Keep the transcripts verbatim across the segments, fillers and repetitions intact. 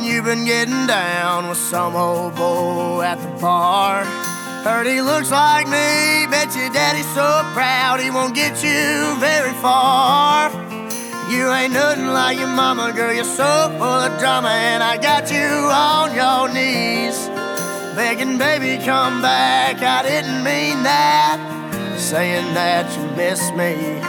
you've been getting down with some old boy at the bar. Heard he looks like me, bet your daddy's so proud he won't get you very far. You ain't nothing like your mama, girl, you're so full of drama, and I got you on your knees begging, baby, come back. I didn't mean that, saying that you miss me.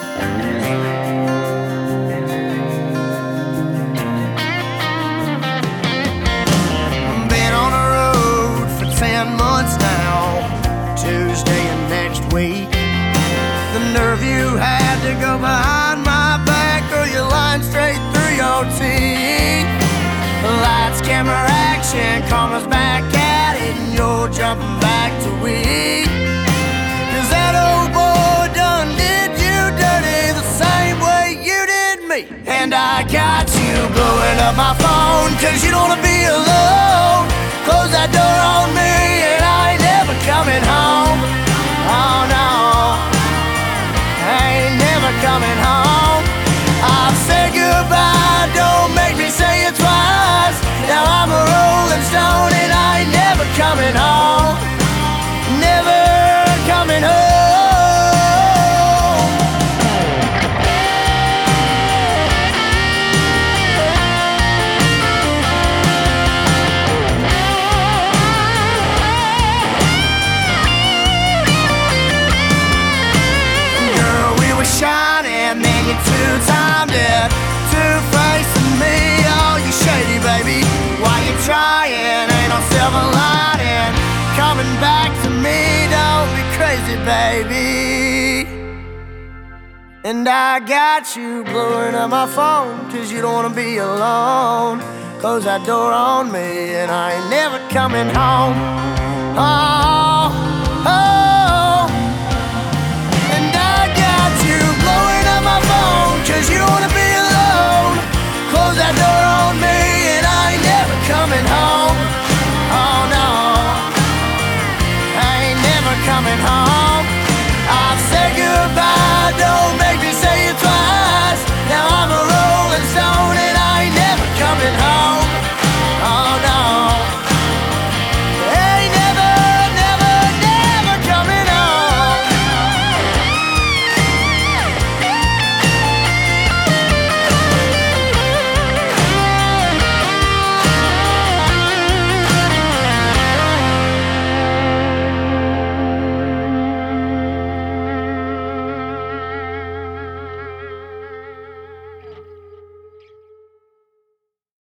Been on the road for ten months now, Tuesday and next week. The nerve you had to go behind my back, girl, you're lying straight through your teeth. Lights, camera, action, cameras back at it, and you're jumping back to weed. Cause that old boy done did you dirty the same way you did me. And I got you blowing up my phone, cause you don't wanna be alone. Close that door on me and I ain't never coming home. Oh no, I ain't never coming home. I've said goodbye, don't make me say it twice. Now I'm a rolling stone and I ain't never coming home. Never coming home. Girl, we were shining, then you two-timed it, two-facing me. Oh, you shady, baby. Why you trying? Ain't no silver lining coming back to me. Don't be crazy, baby. And I got you blowing up my phone, cause you don't wanna be alone. Close that door on me and I ain't never coming home. Oh,